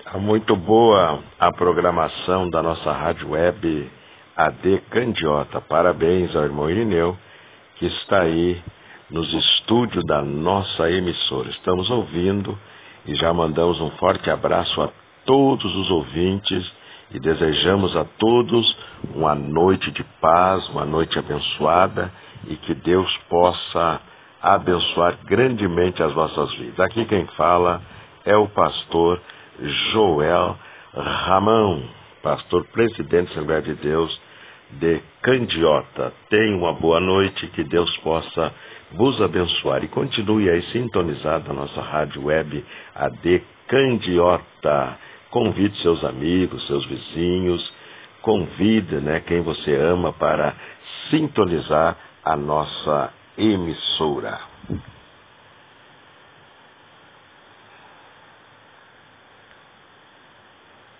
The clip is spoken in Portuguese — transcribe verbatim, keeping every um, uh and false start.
Muito boa a programação da nossa rádio web A D Candiota. Parabéns ao irmão Irineu, que está aí nos estúdios da nossa emissora. Estamos ouvindo e já mandamos um forte abraço a todos os ouvintes e desejamos a todos uma noite de paz, uma noite abençoada e que Deus possa abençoar grandemente as nossas vidas. Aqui quem fala é o pastor Joel Ramão, pastor presidente da Assembleia de Deus de Candiota. Tenha uma boa noite, que Deus possa vos abençoar e continue aí sintonizado na nossa rádio web A D Candiota. Convide seus amigos, seus vizinhos, convide, né, quem você ama para sintonizar a nossa emissora.